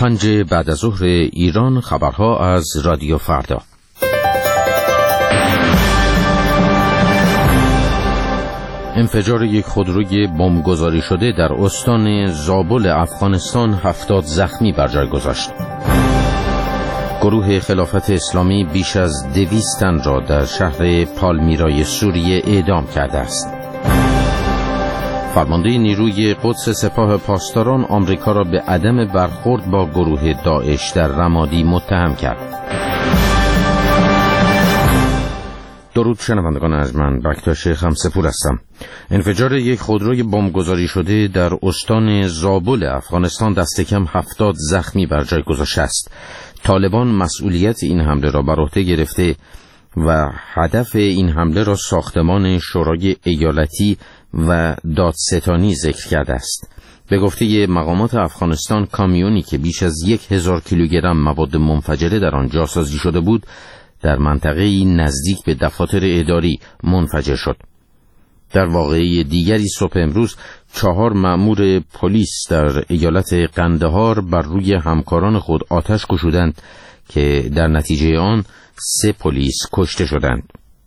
5 بعد از ظهر ایران، خبرها از رادیو فردا. انفجار یک خودروی بمبگذاری شده در استان زابل افغانستان 70 زخمی بر جای گذاشت. گروه خلافت اسلامی بیش از 200 تن را در شهر پالمیرای سوریه اعدام کرده است. فرمانده نیروی قدس سپاه پاسداران آمریکا را به عدم برخورد با گروه داعش در رمادی متهم کرد. درود شنوندگان ارجمند، بکتاش خمسه‌پور هستم. انفجار یک خودروی بمبگذاری شده در استان زابل افغانستان دست کم 70 زخمی بر جای گذاشته است. طالبان مسئولیت این حمله را بر عهده گرفته و هدف این حمله را ساختمان شورای ایالتی و دادستانی ذکر کرده است. به گفته مقامات افغانستان، کامیونی که بیش از 1000 کیلوگرم مواد منفجره در آن جاسازی شده بود در منطقه نزدیک به دفاتر اداری منفجر شد. در واقعه دیگری صبح امروز 4 مأمور پلیس در ایالت قندهار بر روی همکاران خود آتش گشودند که در نتیجه آن 3 پلیس کشته شدند.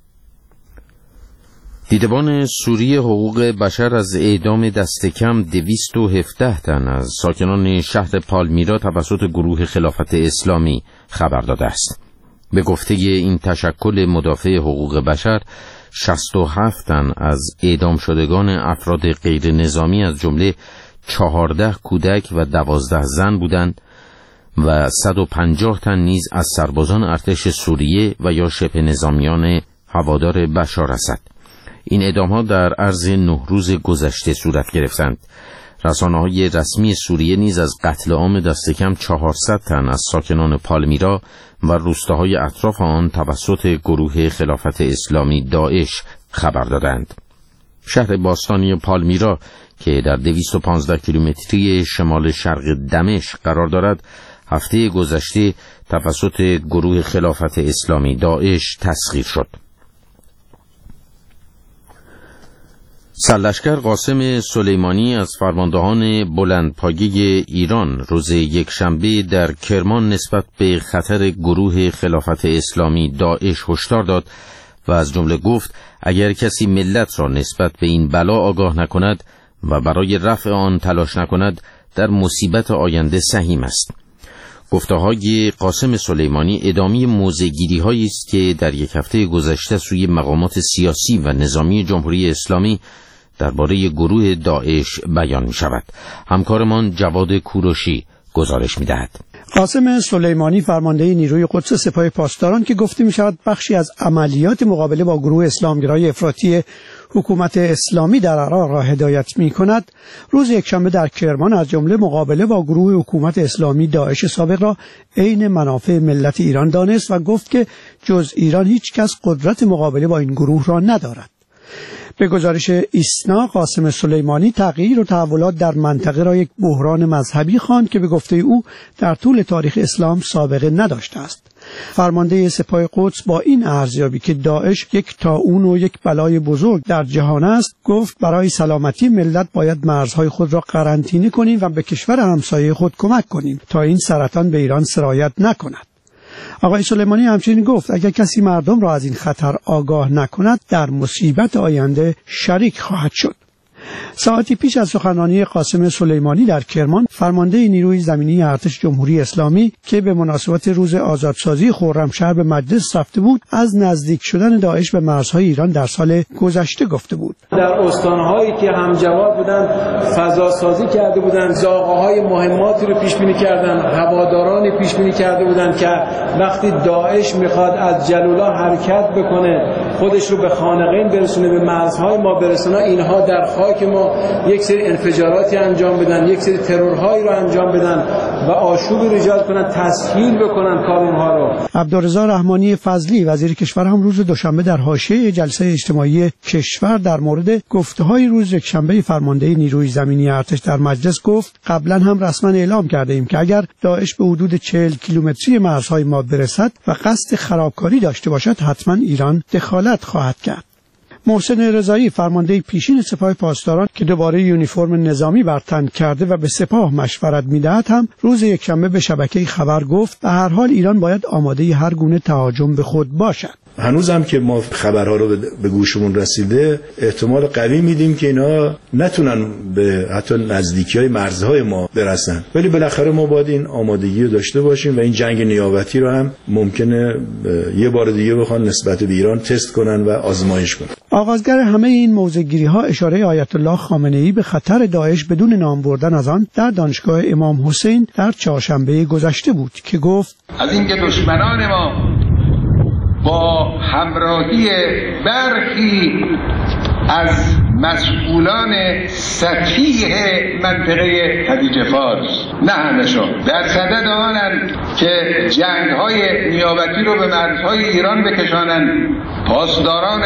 دیدبان سوریه حقوق بشر از اعدام دست کم 217 تن از ساکنان شهر پالمیرا توسط گروه خلافت اسلامی خبر داده است. به گفته این تشکل مدافع حقوق بشر، 67 تن از اعدام شدگان افراد غیر نظامی از جمله 14 کودک و 12 زن بودند و 150 تن نیز از سربازان ارتش سوریه و یا شبه نظامیان هوادار بشار اسد. این اعدام‌ها در عرض 9 روز گذشته صورت گرفتند. رسانه‌های رسمی سوریه نیز از قتل عام دست کم 400 تن از ساکنان پالمیرا و روستاهای اطراف آن توسط گروه خلافت اسلامی داعش خبر دادند. شهر باستانی پالمیرا که در 215 کیلومتری شمال شرق دمشق قرار دارد، هفته گذشته توسط گروه خلافت اسلامی داعش تسخیر شد. سرلشکر قاسم سلیمانی از فرماندهان بلندپایه ایران روز یکشنبه در کرمان نسبت به خطر گروه خلافت اسلامی داعش هشدار داد و از جمله گفت اگر کسی ملت را نسبت به این بلا آگاه نکند و برای رفع آن تلاش نکند در مصیبت آینده سهیم است. گفته‌های قاسم سلیمانی ادامه موضع‌گیری‌هایی است که در یک هفته گذشته سوی مقامات سیاسی و نظامی جمهوری اسلامی درباره گروه داعش بیان می‌شود. همکارمان جواد کوروشی گزارش می‌دهد. قاسم سلیمانی فرمانده نیروی قدس سپاه پاسداران که گفته می‌شود بخشی از عملیات مقابله با گروه اسلامگرای افراطی حکومت اسلامی در عراق را هدایت می‌کند، روز یکشنبه در کرمان از جمله مقابله با گروه حکومت اسلامی داعش سابق را عین منافع ملت ایران دانست و گفت که جز ایران هیچ کس قدرت مقابله با این گروه را ندارد. به گزارش ایسنا، قاسم سلیمانی تغییر و تحولات در منطقه را یک بحران مذهبی خواند که به گفته او در طول تاریخ اسلام سابقه نداشته است. فرمانده سپاه قدس با این ارزیابی که داعش یک طاعون و یک بلای بزرگ در جهان است، گفت برای سلامتی ملت باید مرزهای خود را قرنطینه کنیم و به کشور همسایه خود کمک کنیم تا این سرطان به ایران سرایت نکند. آقای سلیمانی همچنین گفت اگر کسی مردم را از این خطر آگاه نکند در مصیبت آینده شریک خواهد شد. ساعتی پیش از سخنرانی قاسم سلیمانی در کرمان، فرمانده نیروی زمینی ارتش جمهوری اسلامی که به مناسبت روز آزادسازی خرمشهر به مجلس رفته بود، از نزدیک شدن داعش به مرزهای ایران در سال گذشته گفته بود. در استان‌هایی که همجواب بودند فضا سازی کرده بودند، زاغه‌های مهماتی رو پیش بینی کردند، هوادارانی پیش بینی کرده بودند که وقتی داعش میخواد از جلولا حرکت بکنه، خودش رو به خانقین برسونه، به مرزهای ما برسونه، اینها در خاک ما یک سری انفجاراتی انجام بدن، یک سری ترورهایی رو انجام بدن و آشوبی رو ایجاد کنن، تسهیل بکنن کار اونها رو. عبدالرضا رحمانی فضلی وزیر کشور هم روز دوشنبه در حاشیه جلسه اجتماعی کشور در مورد گفته‌های روز یکشنبه فرمانده نیروی زمینی ارتش در مجلس گفت قبلا هم رسما اعلام کرده ایم که اگر داعش به حدود 40 کیلومتری مرزهای ما برسد و قصد خرابکاری داشته باشد حتما ایران دخالت خواهد کرد. محسن رضایی فرمانده پیشین سپاه پاسداران که دوباره یونیفرم نظامی بر تن کرده و به سپاه مشورت می‌دهد هم روز یکشنبه به شبکه خبر گفت به هر حال ایران باید آماده هر گونه تهاجم به خود باشد. هنوز هم که ما خبرها رو به گوشمون رسیده احتمال قوی میدیم که اینا نتونن به حتی نزدیکی‌های مرزهای ما برسن، ولی بالاخره ما باید این آمادگی رو داشته باشیم و این جنگ نیابتی رو هم ممکنه یه بار دیگه بخوان نسبت به ایران تست کنن و آزمایش کنن. آغازگر همه این موضع‌گیری‌ها اشاره آیت الله خامنه‌ای به خطر داعش بدون نام بردن از آن در دانشگاه امام حسین در چهارشنبه گذشته بود که گفت از اینکه دشمنان ما با همراهی برخی از مسئولان سطحی منطقه خلیج فارس، نه همشون، در صدد آنند که جنگ‌های نیابتی رو به مرزهای ایران بکشانند. پاسداران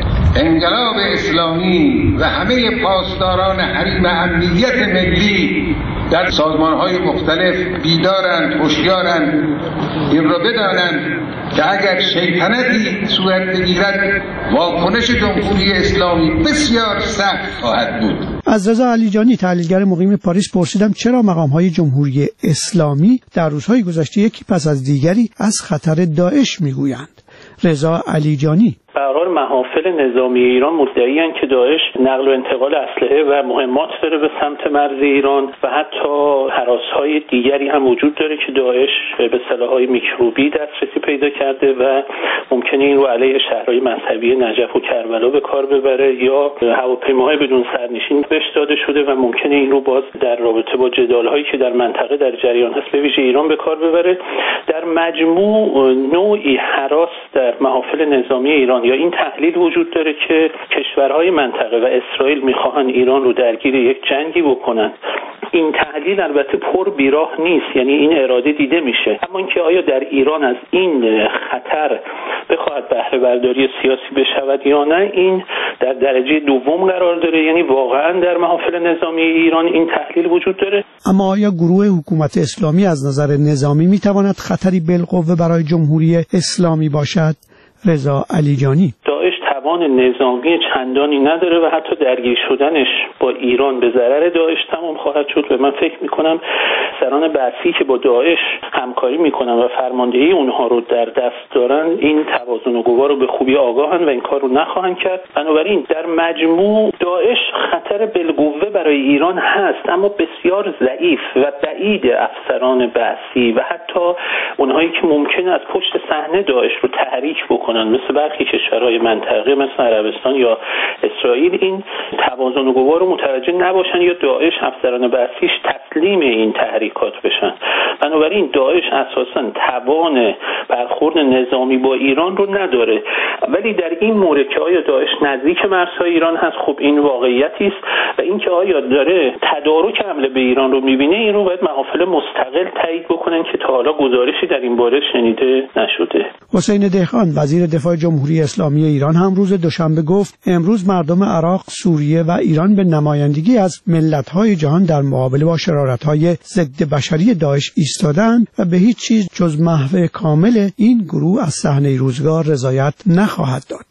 انقلاب اسلامی و همه پاسداران حریم امنیت ملی در سازمان‌های مختلف بیدارند، هوشیارند، این را بدانند که اگر شیطنتی صورت بگیرد واکنش جمهوری اسلامی بسیار سخت خواهد بود. از رضا علیجانی تحلیلگر مقیم پاریس پرسیدم چرا مقام‌های جمهوری اسلامی در روزهای گذشته یکی پس از دیگری از خطر داعش میگویند. رضا علیجانی: به هر حال محافل نظامی ایران مدعی‌اند که داعش نقل و انتقال اسلحه و مهمات داره به سمت مرز ایران و حتی هراس‌های دیگری هم وجود داره که داعش به سلاح‌های میکروبی دسترسی پیدا کرده و ممکنه این رو علیه شهرهای مذهبی نجف و کربلا به کار ببره یا هواپیماهای بدون سرنشین بهش داده شده و ممکنه این رو باز در رابطه با جدال‌هایی که در منطقه در جریان هست به ویژه ایران به کار ببره. در مجموع نوعی هراس در محافل نظامی ایران یا این تحلیل وجود داره که کشورهای منطقه و اسرائیل میخواهن ایران رو درگیر یک جنگی بکنن. این تحلیل البته پر بیراه نیست، یعنی این اراده دیده میشه، اما اینکه آیا در ایران از این خطر بخواهد بهره برداری سیاسی بشود یا نه، این در درجه دوم قرار داره، یعنی واقعا در محافل نظامی ایران این تحلیل وجود داره. اما آیا گروه حکومت اسلامی از نظر نظامی میتواند خطری بالقوه برای جمهوری اسلامی باشد؟ رضا علیجانی: داعش توان نظامی چندانی نداره و حتی درگیر شدنش با ایران به ضرر داعش تمام خواهد شد و من فکر میکنم سران بعثی که با داعش همکاری میکنن و فرماندهی اونها رو در دست دارن این توازن و قوا رو به خوبی آگاهن و این کار رو نخواهند کرد. بنابراین در مجموع داعش خطر بالقوه برای ایران هست، اما بسیار ضعیف و بعید افسران بعثی و حتی اونهایی که ممکنه از پشت صحنه داعش رو تحریک بکنن مثل برخی کشورهای منطقه مثل عربستان یا اسرائیل این توازن و قوا رو متوجه نباشن یا داعش افسران بعثیش تسلیم این تحریکات بشن. بنابراین داعش اساساً توان برخورد نظامی با ایران رو نداره، ولی در این مورد که آیا داعش نزدیک مرزهای ایران هست، خب این واقعیتی است و اینکه آیا داره تدارک حمله به ایران رو میبینه، این رو باید محافل مستقل تایید بکنن که تا حالا گزارشی در این باره شنیده نشده. حسین دهقان وزیر دفاع جمهوری اسلامی ایران هم روز دوشنبه گفت امروز مردم عراق، سوریه و ایران به نمایندگی از ملت‌های جهان در مقابله با شرارت‌های ضد بشری داعش ایستادند و به هیچ چیز جز محو کامل این گروه از صحنه روزگار رضایت نخواهد داد.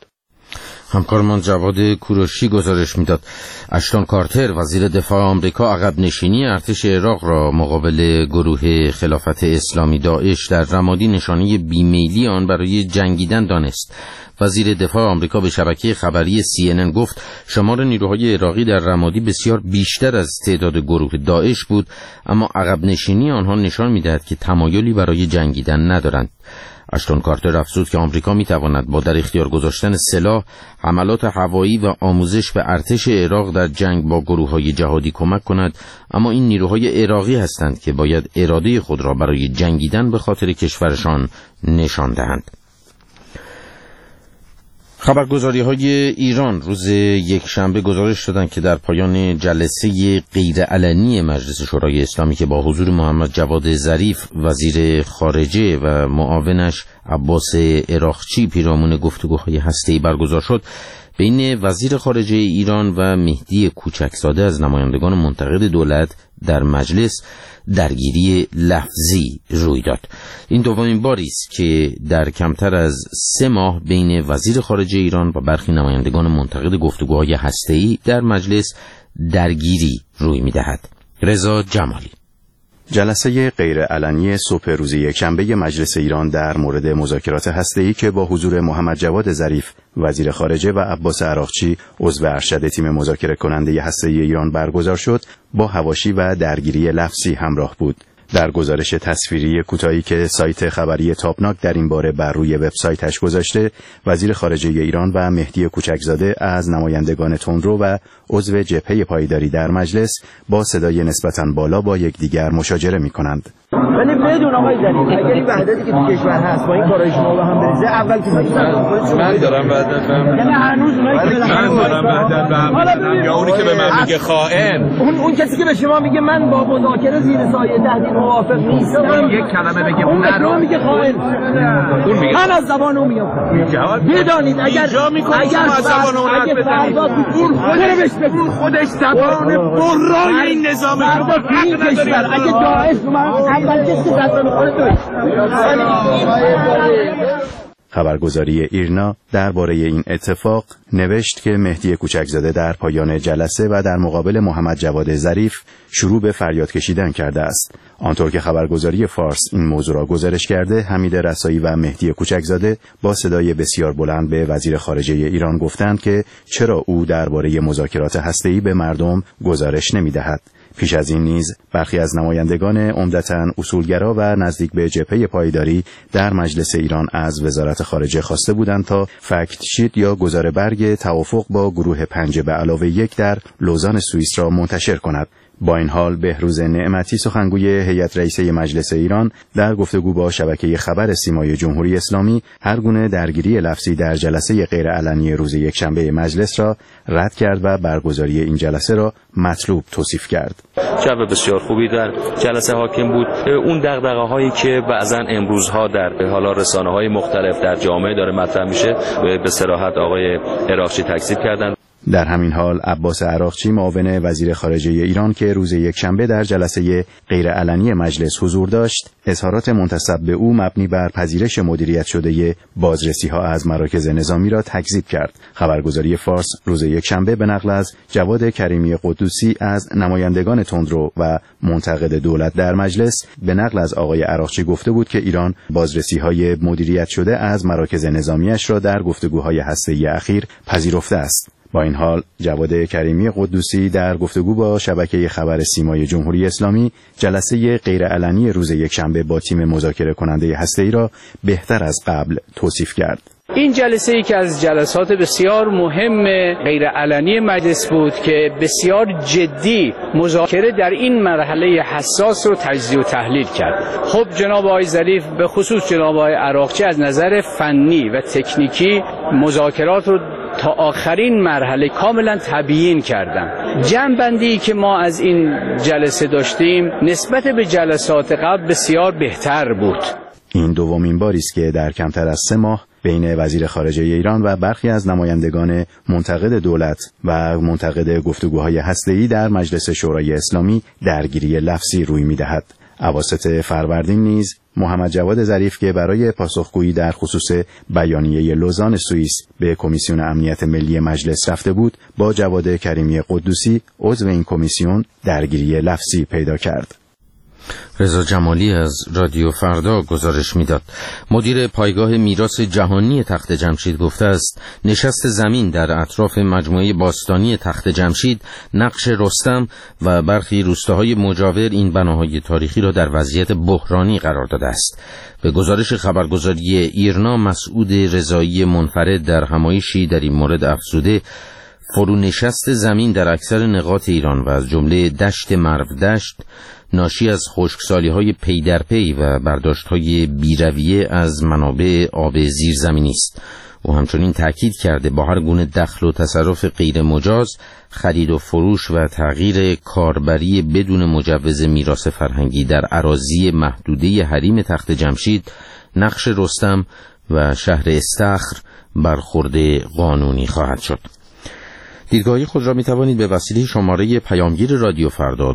همکارمان جواد کوروشی گزارش میداد اشتون کارتر وزیر دفاع آمریکا عقب نشینی ارتش عراق را مقابل گروه خلافت اسلامی داعش در رمادی نشانه بیمیلی آن برای جنگیدن دانست. وزیر دفاع آمریکا به شبکه خبری CNN گفت شمار نیروهای عراقی در رمادی بسیار بیشتر از تعداد گروه داعش بود، اما عقب نشینی آنها نشان می‌دهد که تمایلی برای جنگیدن ندارند. اشتون کارتر افزود که آمریکا می‌تواند با در اختیار گذاشتن سلاح، حملات هوایی و آموزش به ارتش عراق در جنگ با گروه‌های جهادی کمک کند، اما این نیروهای عراقی هستند که باید اراده خود را برای جنگیدن به خاطر کشورشان نشان دهند. خبرگزاری‌های ایران روز یکشنبه گزارش دادند که در پایان جلسه غیرعلنی مجلس شورای اسلامی که با حضور محمد جواد ظریف وزیر خارجه و معاونش عباس عراقچی پیرامون گفتگوهای هسته‌ای برگزار شد، بین وزیر خارجه ایران و مهدی کوچکزاده از نمایندگان منتقد دولت در مجلس درگیری لفظی روی داد. این دومین باری است که در کمتر از 3 ماه بین وزیر خارجه ایران و برخی نمایندگان منتقد گفتگوهای هسته‌ای در مجلس درگیری روی می‌دهد. رضا جمالی. جلسه غیرعلنی صبح روز یکشنبه مجلس ایران در مورد مذاکرات هسته‌ای که با حضور محمد جواد ظریف وزیر خارجه و عباس عراقچی عضو ارشد تیم مذاکره کننده هسته‌ای ایران برگزار شد با حواشی و درگیری لفظی همراه بود. در گزارش تصویری کوتاهی که سایت خبری تابناک در این باره بر روی وبسایتش گذاشته، وزیر خارجه ایران و مهدی کوچکزاده از نمایندگان تندرو و عضو جبهه پایداری در مجلس با صدای نسبتاً بالا با یکدیگر مشاجره می‌کنند. ولی بدون آقای ظریف اگر این وحدتی که تو کشور هست با این کارهای شما با هم بریزه، اول کسی که من دارم وحدت به هم، یعنی هنوز اونایی که من دارم وحدت به هم، یا اونی که به من میگه خائن، اون کسی که به شما میگه من با مذاکره زیر سایه تهدید موافق نیستم، یک کلمه بگه اون نرو میگه خائن، اون میگه من از زبان اون میگم. بدانید اگر از زبان اون حرف بزنید، اون خودش زبان برای این نظام کشور اگه داعش خبرگزاری ایرنا درباره این اتفاق نوشت که مهدی کوچکزاده در پایان جلسه و در مقابل محمد جواد ظریف شروع به فریاد کشیدن کرده است. آنطور که خبرگزاری فارس این موضوع را گزارش کرده، حمید رسایی و مهدی کوچکزاده با صدای بسیار بلند به وزیر خارجه ایران گفتند که چرا او درباره مذاکرات هسته‌ای به مردم گزارش نمی‌دهد. پیش از این نیز برخی از نمایندگان عمدتاً اصولگرا و نزدیک به جبهه پایداری در مجلس ایران از وزارت خارجه خواسته بودند تا فکت شیت یا گزاره برگ توافق با گروه 5+1 در لوزان سوئیس را منتشر کند. با این حال بهروز نعمتی سخنگوی هیئت رئیسه مجلس ایران در گفتگو با شبکه خبر سیمای جمهوری اسلامی هر گونه درگیری لفظی در جلسه غیرعلنی روز یکشنبه مجلس را رد کرد و برگزاری این جلسه را مطلوب توصیف کرد. جو بسیار خوبی در جلسه حاکم بود. اون دغدغه‌هایی که بعضا امروزها در حالا رسانه‌های مختلف در جامعه داره مطرح میشه به صراحت آقای عراقچی تکذیب کردند. در همین حال عباس عراقچی معاون وزیر خارجه ایران که روز یکشنبه در جلسه غیرعلنی مجلس حضور داشت، اظهارات منتسب به او مبنی بر پذیرش مدیریت شده بازرسی‌ها از مراکز نظامی را تکذیب کرد. خبرگزاری فارس روز یکشنبه به نقل از جواد کریمی قدوسی از نمایندگان تندرو و منتقد دولت در مجلس به نقل از آقای عراقچی گفته بود که ایران بازرسی‌های مدیریت شده از مراکز نظامیش را در گفتگوهای هسته‌ای اخیر پذیرفته است. با این حال جواد کریمی قدوسی در گفتگو با شبکه خبر سیمای جمهوری اسلامی جلسه غیرعلنی روز یکشنبه با تیم مذاکره کننده هسته‌ای را بهتر از قبل توصیف کرد. این جلسه ای که از جلسات بسیار مهم غیرعلنی مجلس بود که بسیار جدی مذاکره در این مرحله حساس رو تجزیه و تحلیل کرد. خب جناب آقای ظریف به خصوص جناب آقای عراقچی از نظر فنی و تکنیکی مذاکرات رو تا آخرین مرحله کاملا تبیین کردن. جمع‌بندی که ما از این جلسه داشتیم نسبت به جلسات قبل بسیار بهتر بود. این دومین باری است که در کمتر از 3 ماه بین وزیر خارجه ایران و برخی از نمایندگان منتقد دولت و منتقد گفتگوهای هسته‌ای در مجلس شورای اسلامی درگیری لفظی روی می‌دهد. اواسط فروردین نیز محمد جواد ظریف که برای پاسخگویی در خصوص بیانیه لوزان سوئیس به کمیسیون امنیت ملی مجلس رفته بود، با جواد کریمی قدوسی عضو این کمیسیون درگیری لفظی پیدا کرد. رضا جمالی از رادیو فردا گزارش میداد. مدیر پایگاه میراث جهانی تخت جمشید گفته است نشست زمین در اطراف مجموعه باستانی تخت جمشید، نقش رستم و برخی روستاهای مجاور این بناهای تاریخی را در وضعیت بحرانی قرار داده است. به گزارش خبرگزاری ایرنا، مسعود رضایی منفرد در همایشی در این مورد افزوده فرونشست زمین در اکثر نقاط ایران و از جمله دشت مرودشت ناشی از خشکسالی‌های پی در پی و برداشت‌های بی‌رویه از منابع آب زیرزمینی است. او همچنین تأکید کرده با هر گونه دخل و تصرف غیر مجاز، خرید و فروش و تغییر کاربری بدون مجوز میراث فرهنگی در اراضی محدوده حریم تخت جمشید، نقش رستم و شهر استخر برخورد قانونی خواهد شد. دیدگاه خود را می توانید به وسیله شماره پیامگیر رادیو فردا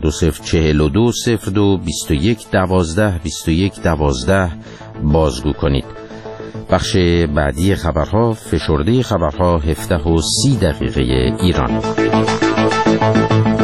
20420221122112 بازگو کنید. بخش بعدی خبرها فشرده خبرها 17:30 ایران.